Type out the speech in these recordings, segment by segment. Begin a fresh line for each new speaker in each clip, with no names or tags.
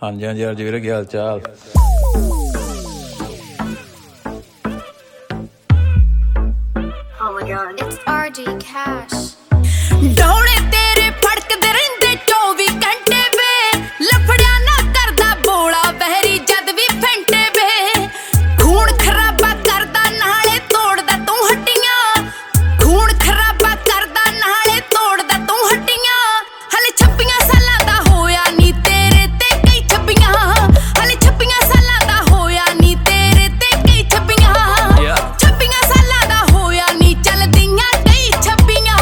ਹਾਂਜੀ ਹਾਂਜੀ ਅਰਜ ਵੀਰੇ, ਕੀ ਹਾਲ ਚਾਲ?
Oh my god.
It's RG Cash.
ਡੌਲੇ ਤੇਰੇ ਫੜਕਦੇ ਰਹਿੰਦੇ 24 ਘੰਟੇ ਵੇ, ਲਫੜਿਆ ਨਾ ਕਰਦਾ ਬੋਲਾ ਬਹਿਰੀ ਜਦ ਵੀ ਫੈਂਟੇ ਵੇ। ਖੂਨ ਖਰਾਬਾ ਕਰਦਾ ਨਾਲੇ ਤੋੜਦਾ ਤੂੰ ਹੱਡੀਆਂ, ਖੂਨ ਖਰਾਬਾ ਕਰਦਾ ਨਾਲੇ ਤੋੜਦਾ ਤੂੰ ਹੱਡੀਆਂ। ਹਲੇ 26 ਸਾਲਾਂ ਦਾ ਹੋਇਆ ਨੀ ਤੇਰੇ ਤੇ ਕਈ ਛੱਬੀਆਂ, ਹਲੇ 26 ਸਾਲਾਂ ਦਾ ਹੋਇਆ ਨੀ ਤੇਰੇ ਤੇ ਕਈ ਛੱਬੀਆਂ। 26 ਸਾਲਾਂ ਦਾ ਹੋਇਆ ਨੀ ਚੱਲਦੀਆਂ ਕਈ ਛੱਬੀਆਂ।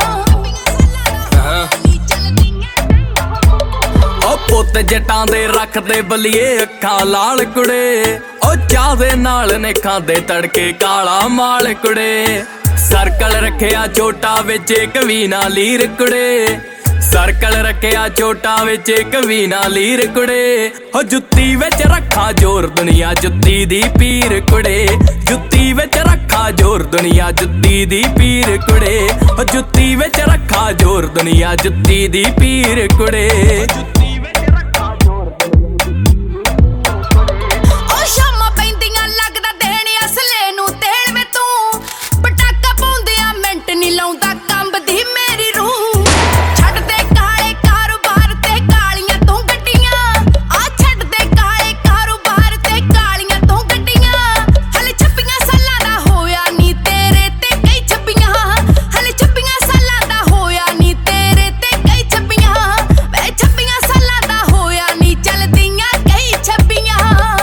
ਪੁੱਤ ਜੱਟਾਂ ਦੇ ਰੱਖਦੇ ਬਲੀਏ ਅੱਖਾਂ ਲਾਲ ਕੁੜੇ, ਉਹ ਚਾਹ ਦੇ ਨਾਲ ਨੇ ਖਾਂਦੇ ਤੜਕੇ ਕਾਲਾ ਮਾਲ ਕੁੜੇ। ਸਰਕਲ ਰੱਖਿਆ ਚੋਟਾ ਵਿੱਚ ਇੱਕ ਵੀ ਨਾ ਲੀਰ ਕੁੜੇ, ਸਰਕਲ ਰੱਖਿਆ ਚੋਟਾ ਵਿੱਚ ਇੱਕ ਵੀ ਨਾ ਲੀਰ ਕੁੜੇ। ਉਹ ਜੁੱਤੀ ਵਿੱਚ ਰੱਖਾਂ ਜ਼ੋਰ ਦੁਨੀਆ ਜੁੱਤੀ ਦੀ ਪੀਰ ਕੁੜੇ, ਜੁੱਤੀ ਵਿੱਚ ਰੱਖਾਂ ਜ਼ੋਰ ਦੁਨੀਆ ਜੁੱਤੀ ਦੀ ਪੀਰ ਕੁੜੇ। ਉਹ ਜੁੱਤੀ ਵਿੱਚ ਰੱਖਾਂ ਜ਼ੋਰ ਦੁਨੀਆ ਜੁੱਤੀ ਦੀ ਪੀਰ ਕੁੜੇ।
ਸ਼ਾਮਾਂ ਪੈਂਦੀਆਂ ਲੱਗਦਾ ਦੇਣ ਅਸਲੇ ਨੂੰ ਤੇਲ ਵੇ ਤੂੰ, ਪਟਾਕਾ ਪਾਉਂਦਿਆਂ ਮਿੰਟ ਨੀ ਲਾਉਂਦਾ ਕੰਬਦੀ ਮੇਰੀ ਰੂਹ। ਛੱਡ ਦੇ ਕਾਲੇ ਕਾਰੋਬਾਰ ਤੇ ਕਾਲੀਆਂ ਤੂੰ ਗੱਡੀਆਂ, ਆ ਛੱਡ ਦੇ ਕਾਲੇ ਕਾਰੋਬਾਰ ਤੇ ਕਾਲੀਆਂ ਤੂੰ ਗੱਡੀਆਂ। ਹਲੇ 26 ਸਾਲਾਂ ਦਾ ਹੋਇਆ ਨੀ ਤੇਰੇ ਤੇ ਕਈ ਛੱਬੀਆਂ, ਹਲੇ 26 ਸਾਲਾਂ ਦਾ ਹੋਇਆ ਨੀ ਤੇਰੇ ਤੇ ਕਈ ਛੱਬੀਆਂ। ਵੇ 26 ਸਾਲਾਂ ਦਾ ਹੋਇਆ ਨੀ ਚੱਲਦੀਆਂ ਕਈ ਛੱਬੀਆਂ।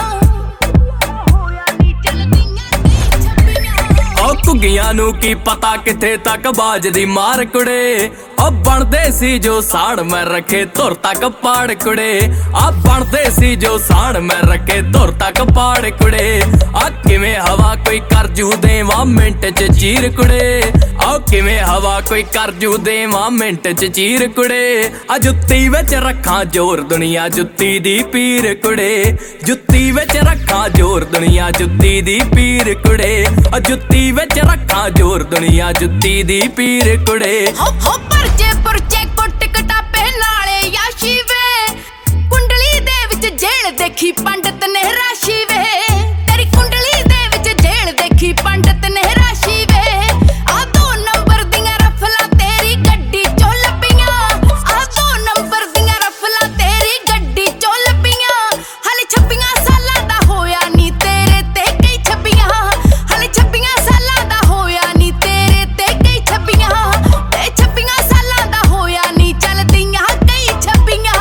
ਘੁੱਗੀਆਂ ਨੂੰ ਕੀ ਪਤਾ ਕਿੱਥੇ ਤੱਕ ਬਾਜਦੀ ਮਾਰ ਕੁੜੇ, ਉਹ ਬਣਦੇ ਸੀ ਜੋ ਸਾੜ ਮੈਂ ਰੱਖੇ ਧੁਰ ਤੱਕ ਪਾੜ ਕੁੜੇ। ਆ ਬਣਦੇ ਸੀ ਜੋ ਸਾੜ ਮੈਂ ਰੱਖੇ ਧੁਰ ਤੱਕ ਪਾੜ ਕੁੜੇ। ਆ ਕਿਵੇਂ ਹਵਾ ਕੋਈ ਕਰ ਜੂ ਦੇਵਾਂ ਮਿੰਟ ਚ ਚੀਰ ਕੁੜੇ, ਆ ਕਿਵੇਂ ਹਵਾ ਕੋਈ ਕਰ ਜੂ ਦੇਵਾਂ ਮਿੰਟ ਚ ਚੀਰ ਕੁੜੇ। ਆ ਜੁੱਤੀ ਵਿੱਚ ਰੱਖਾਂ ਜ਼ੋਰ ਦੁਨੀਆ ਜੁੱਤੀ ਦੀ ਪੀਰ ਕੁੜੇ, ਜੁੱਤੀ ਵਿੱਚ ਰੱਖਾਂ ਜ਼ੋਰ ਦੁਨੀਆ ਜੁੱਤੀ ਦੀ ਪੀਰ ਕੁੜੇ। ਆ ਜੁੱਤੀ ਵਿੱਚ ਰੱਖਾਂ ਜ਼ੋਰ ਦੁਨੀਆ ਜੁੱਤੀ ਦੀ ਪੀਰ ਕੁੜੇ।
ਹੋ ਪਰਚੇ ਕੁੱਟ ਕਟਾਪੇ ਨਾਲੇ ਯਾਸ਼ੀ ਵੇ, ਕੁੰਡਲੀ ਦੇ ਵਿੱਚ ਜੇਲ ਦੇਖੀ ਪੰਡਤ ਨੇ ਰਾਸ਼ੀ ਵੇ। ਤੇਰੀ ਕੁੰਡਲੀ ਦੇ ਵਿੱਚ ਜੇਲ ਦੇਖੀ ਪੰਡਤ ਨੇ ਰਾਸ਼ੀ ਵੇ। ਆ 2 ਨੰਬਰ ਦੀਆਂ ਰਫਲਾਂ ਤੇਰੀ ਗੱਡੀ ਚੋਂ ਲੱਭੀਆਂ, ਆ 2 ਨੰਬਰ ਦੀਆਂ ਰਫਲਾਂ ਤੇਰੀ ਗੱਡੀ ਚੋਂ ਲੱਭੀਆਂ। ਹਲੇ 26 ਸਾਲਾਂ ਦਾ ਹੋਇਆ ਨੀ ਤੇਰੇ ਤੇ ਕਈ ਛੱਬੀਆਂ, ਹਲੇ 26 ਸਾਲਾਂ ਦਾ ਹੋਇਆ ਨੀ ਤੇਰੇ ਤੇ ਕਈ ਛੱਬੀਆਂ। ਤੇ 26 ਸਾਲਾਂ ਦਾ ਹੋਇਆ ਨੀ ਚੱਲਦੀਆਂ ਕਈ ਛੱਬੀਆਂ।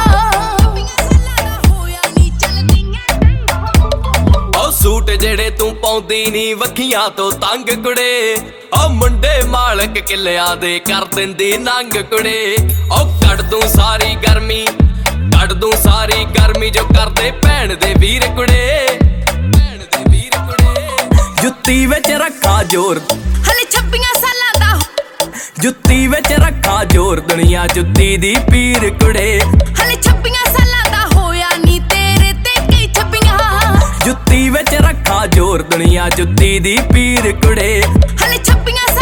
ਉਹ ਸੂਟ ਜਿਹੜੇ ਤੂੰ ਪਾਉਂਦੀ ਨੀ ਵੱਖੀਆਂ ਤੋਂ ਤੰਗ ਕੁੜੇ, ਉਹ ਮੁੰਡੇ ਮਾਲਕ ਕਿੱਲਿਆਂ ਦੇ ਕਰ ਦਿੰਦੀ ਨੰਗ ਕੁੜੇ। ਉਹ ਕੱਢ ਦੂੰ ਸਾਰੀ ਗਰਮੀ, ਕੱਢ ਦੂੰ ਸਾਰੀ ਗਰਮੀ ਜੋ ਕਰਦੇ ਭੈਣ ਦੇ ਵੀਰ ਕੁੜੇ, ਭੈਣ ਦੇ ਵੀਰ ਕੁੜੇ। ਜੁੱਤੀ ਵਿੱਚ ਰੱਖਾਂ ਜ਼ੋਰ
ਹਲੇ 26 ਸਾਲਾਂ ਦਾ,
ਜੁੱਤੀ ਵਿੱਚ ਰੱਖਾਂ ਜ਼ੋਰ ਦੁਨੀਆ ਜੁੱਤੀ ਦੀ ਪੀਰ ਕੁੜੇ।
ਹਲੇ 26 ਸਾਲਾਂ ਦਾ ਹੋਇਆ ਨੀ ਤੇਰੇ ਤੇ ਕਈ ਛੱਬੀਆਂ,
ਜੁੱਤੀ ਵਿੱਚ ਰੱਖਾਂ ਜ਼ੋਰ ਦੁਨੀਆ ਜੁੱਤੀ ਦੀ ਪੀਰ ਕੁੜੇ।
ਹਲੇ 26